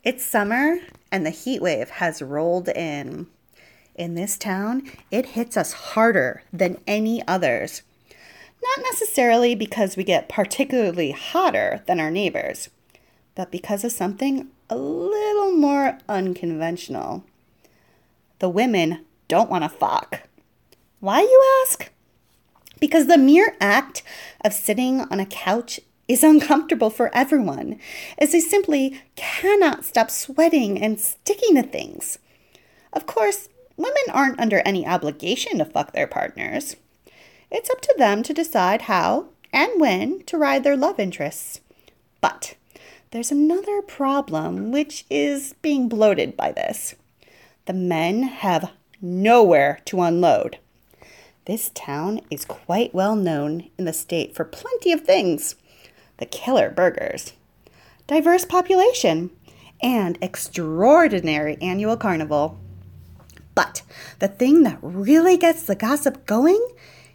It's summer and the heat wave has rolled in. In this town, it hits us harder than any others. Not necessarily because we get particularly hotter than our neighbors, but because of something a little more unconventional. The women don't want to fuck. Why, you ask? Because the mere act of sitting on a couch is uncomfortable for everyone, as they simply cannot stop sweating and sticking to things. Of course, women aren't under any obligation to fuck their partners. It's up to them to decide how and when to ride their love interests. But there's another problem, which is being bloated by this. The men have nowhere to unload. This town is quite well known in the state for plenty of things. The killer burgers, diverse population, and extraordinary annual carnival. But the thing that really gets the gossip going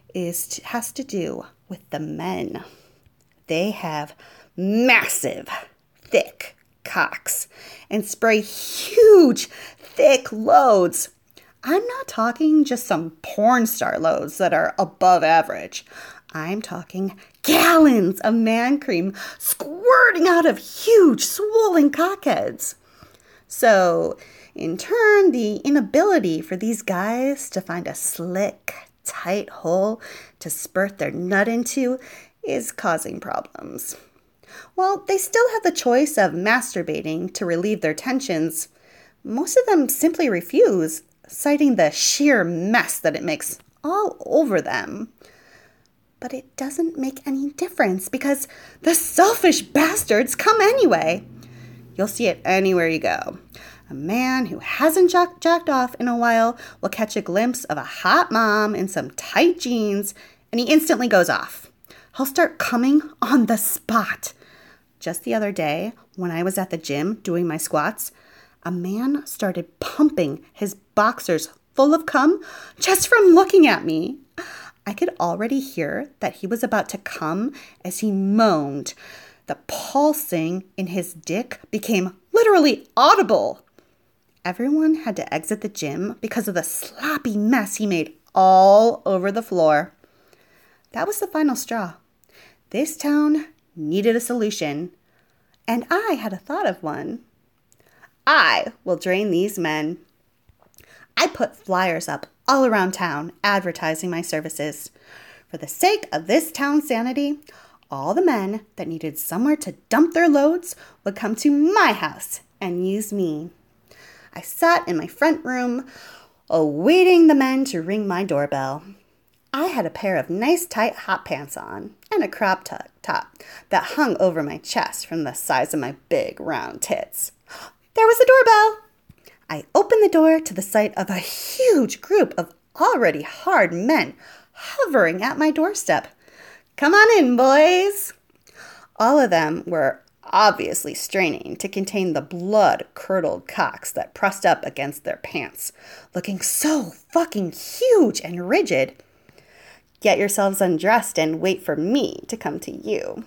has to do with the men. They have massive, thick cocks and spray huge, thick loads. I'm not talking just some porn star loads that are above average. I'm talking gallons of man cream squirting out of huge, swollen cockheads. So, in turn, the inability for these guys to find a slick, tight hole to spurt their nut into is causing problems. While they still have the choice of masturbating to relieve their tensions, most of them simply refuse, citing the sheer mess that it makes all over them. But it doesn't make any difference because the selfish bastards come anyway. You'll see it anywhere you go. A man who hasn't jacked off in a while will catch a glimpse of a hot mom in some tight jeans, and he instantly goes off. He'll start coming on the spot. Just the other day, when I was at the gym doing my squats, a man started pumping his boxers full of cum just from looking at me. I could already hear that he was about to come as he moaned. The pulsing in his dick became literally audible. Everyone had to exit the gym because of the sloppy mess he made all over the floor. That was the final straw. This town needed a solution, and I had a thought of one. I will drain these men. I put flyers up all around town advertising my services. For the sake of this town's sanity, all the men that needed somewhere to dump their loads would come to my house and use me. I sat in my front room, awaiting the men to ring my doorbell. I had a pair of nice tight hot pants on and a crop top that hung over my chest from the size of my big round tits. There was the doorbell. I opened the door to the sight of a huge group of already hard men hovering at my doorstep. Come on in, boys. All of them were obviously straining to contain the blood-curdled cocks that pressed up against their pants, looking so fucking huge and rigid. Get yourselves undressed and wait for me to come to you.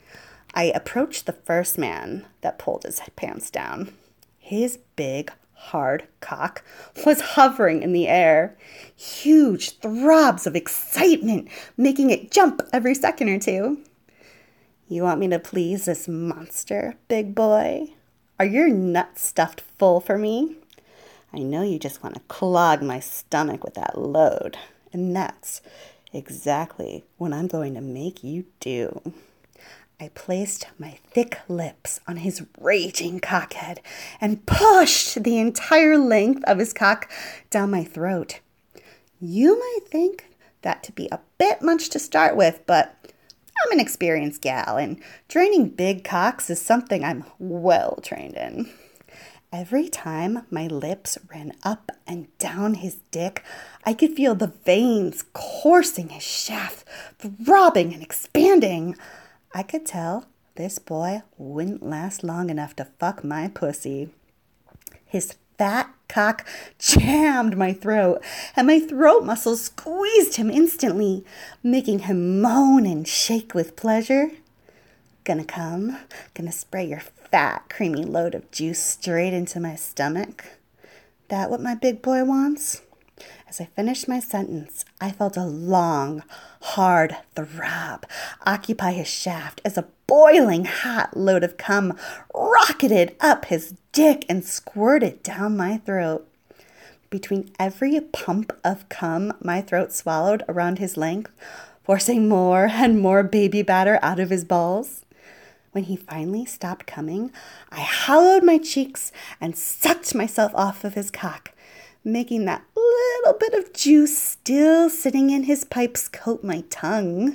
I approached the first man that pulled his pants down. His big, hard cock was hovering in the air, huge throbs of excitement making it jump every second or two. You want me to please this monster, big boy? Are your nuts stuffed full for me? I know you just want to clog my stomach with that load, and that's exactly what I'm going to make you do. I placed my thick lips on his raging cockhead and pushed the entire length of his cock down my throat. You might think that to be a bit much to start with, but I'm an experienced gal, and draining big cocks is something I'm well trained in. Every time my lips ran up and down his dick, I could feel the veins coursing his shaft, throbbing and expanding. I could tell this boy wouldn't last long enough to fuck my pussy. His fat cock jammed my throat, and my throat muscles squeezed him instantly, making him moan and shake with pleasure. Gonna come, gonna spray your fat, creamy load of juice straight into my stomach. That what my big boy wants? As I finished my sentence, I felt a long, hard throb occupy his shaft as a boiling hot load of cum rocketed up his dick and squirted down my throat. Between every pump of cum my throat swallowed around his length, forcing more and more baby batter out of his balls. When he finally stopped coming, I hollowed my cheeks and sucked myself off of his cock, making that little bit of juice still sitting in his pipes coat my tongue.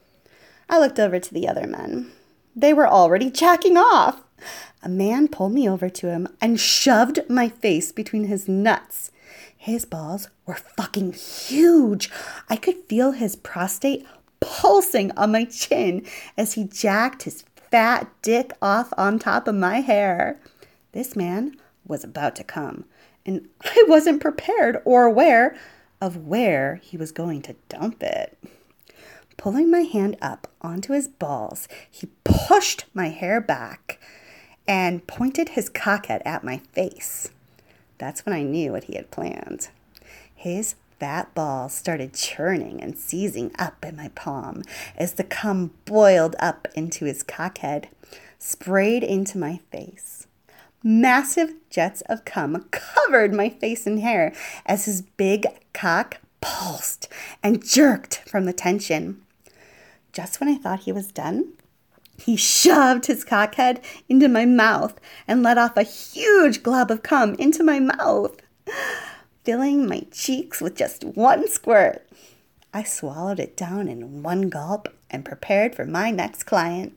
I looked over to the other men. They were already jacking off. A man pulled me over to him and shoved my face between his nuts. His balls were fucking huge. I could feel his prostate pulsing on my chin as he jacked his fat dick off on top of my hair. This man was about to come, and I wasn't prepared or aware of where he was going to dump it. Pulling my hand up onto his balls, he pushed my hair back and pointed his cockhead at my face. That's when I knew what he had planned. His fat balls started churning and seizing up in my palm as the cum boiled up into his cockhead, sprayed into my face. Massive jets of cum covered my face and hair as his big cock pulsed and jerked from the tension. Just when I thought he was done, he shoved his cockhead into my mouth and let off a huge glob of cum into my mouth, filling my cheeks with just one squirt. I swallowed it down in one gulp and prepared for my next client.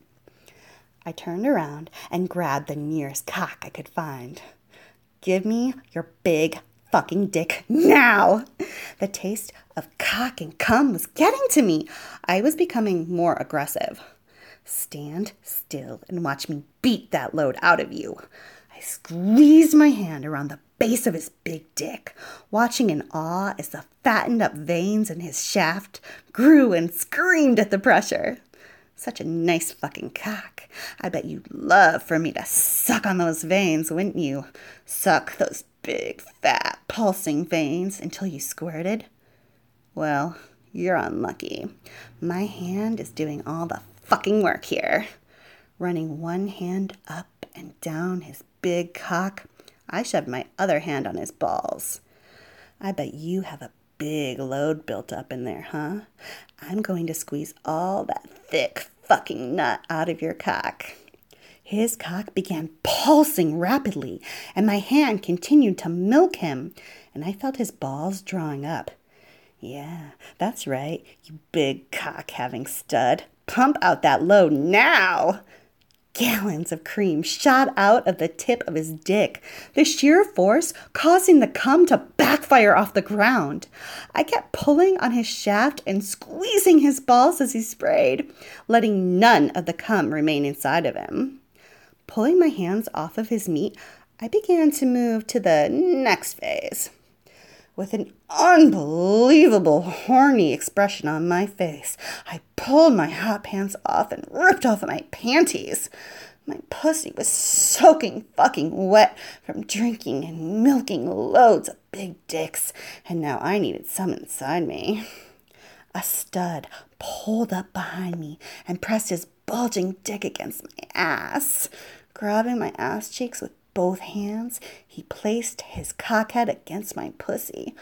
I turned around and grabbed the nearest cock I could find. Give me your big fucking dick now! The taste of cock and cum was getting to me. I was becoming more aggressive. Stand still and watch me beat that load out of you. I squeezed my hand around the base of his big dick, watching in awe as the fattened up veins in his shaft grew and screamed at the pressure. Such a nice fucking cock. I bet you'd love for me to suck on those veins, wouldn't you? Suck those big, fat, pulsing veins until you squirted? Well, you're unlucky. My hand is doing all the fucking work here. Running one hand up and down his big cock, I shoved my other hand on his balls. I bet you have a big load built up in there, huh? I'm going to squeeze all that thick fucking nut out of your cock. His cock began pulsing rapidly, and my hand continued to milk him, and I felt his balls drawing up. Yeah, that's right, you big cock-having stud. Pump out that load now! Gallons of cream shot out of the tip of his dick, the sheer force causing the cum to backfire off the ground. I kept pulling on his shaft and squeezing his balls as he sprayed, letting none of the cum remain inside of him. Pulling my hands off of his meat, I began to move to the next phase. With an unbelievable horny expression on my face, I pulled my hot pants off and ripped off my panties. My pussy was soaking fucking wet from drinking and milking loads of big dicks, and now I needed some inside me. A stud pulled up behind me and pressed his bulging dick against my ass. Grabbing my ass cheeks with both hands, he placed his cockhead against my pussy.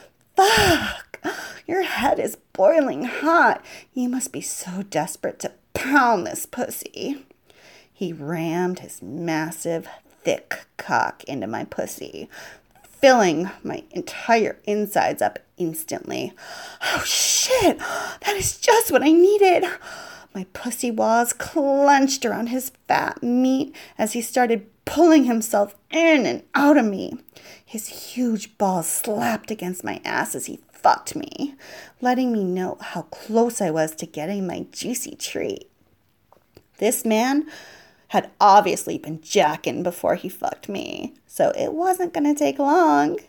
Fuck! Your head is boiling hot. You must be so desperate to pound this pussy. He rammed his massive, thick cock into my pussy, filling my entire insides up instantly. Oh shit! That is just what I needed! My pussy walls clenched around his fat meat as he started pulling himself in and out of me. His huge balls slapped against my ass as he fucked me, letting me know how close I was to getting my juicy treat. This man had obviously been jacking before he fucked me, so it wasn't going to take long.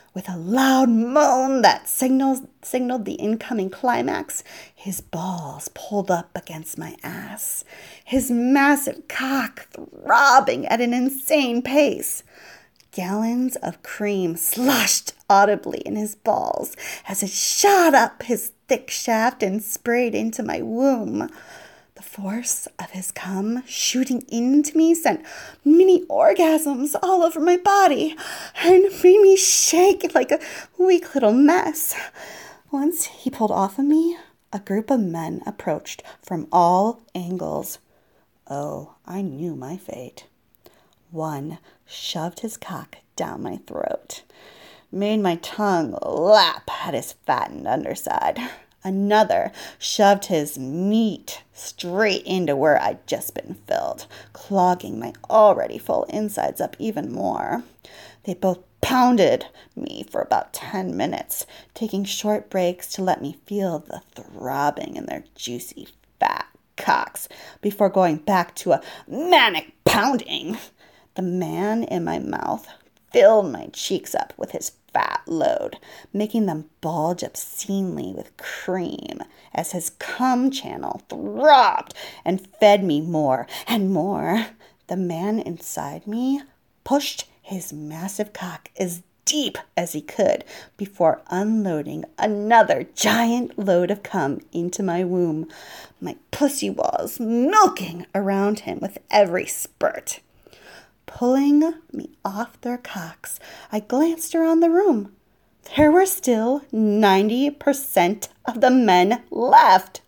With a loud moan that signaled the incoming climax, his balls pulled up against my ass, his massive cock throbbing at an insane pace. Gallons of cream sloshed audibly in his balls as it shot up his thick shaft and sprayed into my womb. The force of his cum shooting into me sent mini orgasms all over my body and made me shake like a weak little mess. Once he pulled off of me, a group of men approached from all angles. Oh, I knew my fate. One shoved his cock down my throat, made my tongue lap at his fattened underside. Another shoved his meat straight into where I'd just been filled, clogging my already full insides up even more. They both pounded me for about 10 minutes, taking short breaks to let me feel the throbbing in their juicy fat cocks before going back to a manic pounding. The man in my mouth filled my cheeks up with his fat load, making them bulge obscenely with cream as his cum channel throbbed and fed me more and more. The man inside me pushed his massive cock as deep as he could before unloading another giant load of cum into my womb, my pussy walls milking around him with every spurt. Pulling me off their cocks, I glanced around the room. There were still 90% of the men left.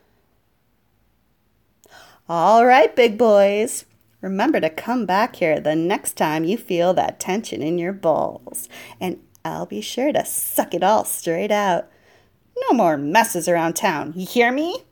All right, big boys. Remember to come back here the next time you feel that tension in your balls. And I'll be sure to suck it all straight out. No more messes around town. You hear me?